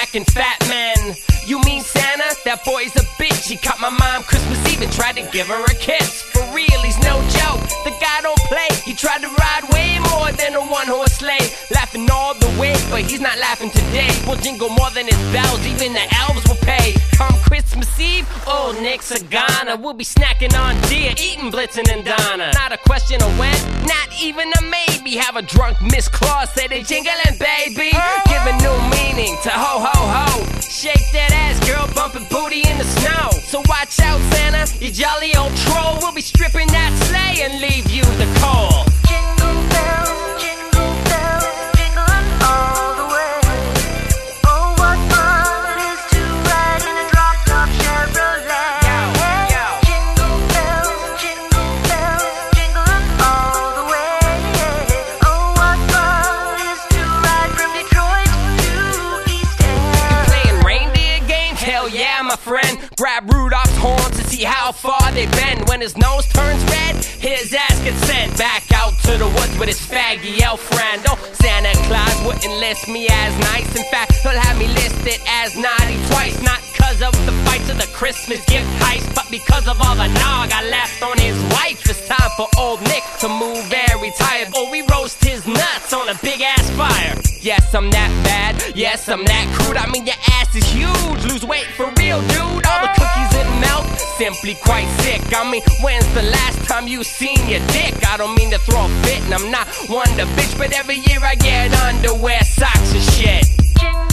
smacking fat man. You mean Santa? That boy's a bitch. He caught my mom Christmas Eve and tried to give her a kiss. For real, he's no joke. The guy don't play. He tried to ride way more than a one-horse sleigh. Laughing all the way, but he's not laughing today. We'll jingle more than his bells, even the elves will pay. Come Christmas Eve, old Nick Sagana. We'll be snacking on deer, eating Blitzen and Donna. Not a question of when, not even a maybe. Have a drunk Miss Claus say they jingling, baby. Give a new meaning to ho ho ho. Shake that ass, girl, bumping booty in the snow. So watch out, Santa, you jolly old troll. We'll be stripping that sleigh and leave you the coal. Jingle bells, jingling all the way. Oh, what fun it is to ride in a drop-top Chevrolet. Jingle bells, jingling all the way. Oh, what fun it is to ride from Detroit to East End. Playing reindeer games? Hell yeah, my friend. Grab Rudolph's horns to see how far they bend. When his nose turns red, his ass gets sent back out to the woods with his faggy elf friend. Oh, Santa Claus wouldn't list me as nice. In fact, he'll have me listed as naughty twice. Not cause of the fights of the Christmas gift heist, but because of all the nog I left on his wife. It's time for old Nick to move and retire, or we roast his nuts on a big ass fire. Yes, I'm that bad. Yes, I'm that crude. I mean, your ass is huge. Lose weight for real, dude. All the cookies and milk, simply quite sick. I mean, when's the last time you seen your dick? I don't mean to throw a fit, and I'm not one to bitch, but every year I get underwear, socks, and shit.